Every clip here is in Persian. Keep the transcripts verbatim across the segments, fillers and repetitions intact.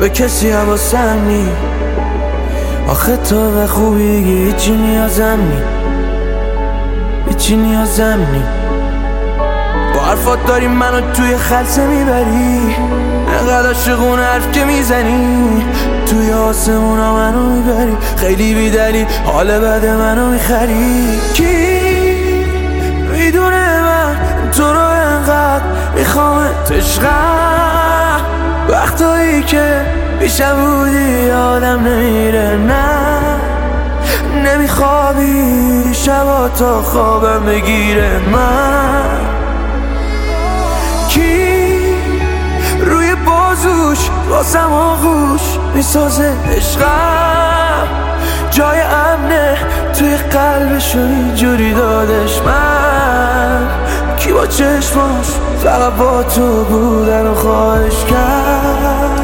به کسی حواسم نی. آخه تو به خوبی هیچی نیازم نی، هیچی نیازم نی. با حرفات داری منو توی خلسه میبری، انقدر عاشقون حرف که میزنی توی آسمونا منو میبری. خیلی بیدلی حال بد منو میخری. کی میدونه من تو رو انقدر میخوامت عشقم، وقتایی که پیشم بودی آدم نمیره، نه نمیخوابی شبا تا خوابم بگیره. من کی روی بازوش واسم آغوش میسازه عشقم، جای امنه توی قلبشو اینجوری دادش. من کی با چشماش فقط با تو بودن و خواهش کرد.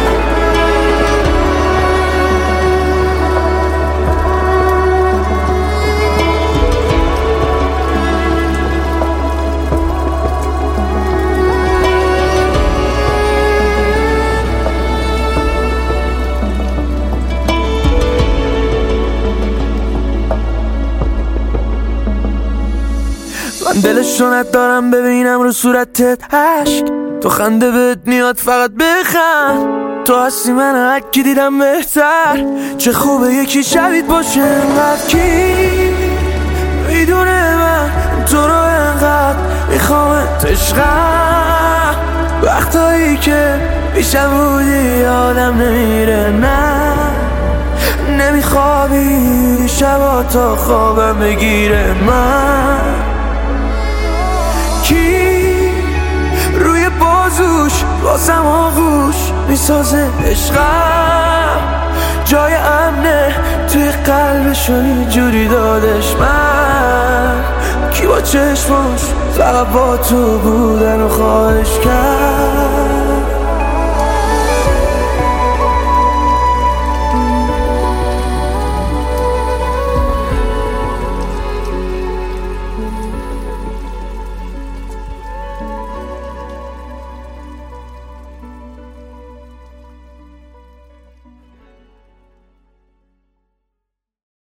من دلش رو ندارم ببینم رو صورتت عشق، تو خنده بهت میاد فقط بخند. تو هستی من هر کی دیدم بهتر، چه خوبه یکی شبیت باشه انقدر. کی میدونه من تو رو انقدر میخوامت عشقم، وقتایی که پیشم بودی آدم نمیره، نه نمیخوابی شبا تا خوابم بگیره. من کی روی بازوش واسم آغوش میسازه عشقم، جای امنه توی قلبشو اینجوری دادش. من کی با چشماش فقط با تو بودن و خواهش کرد.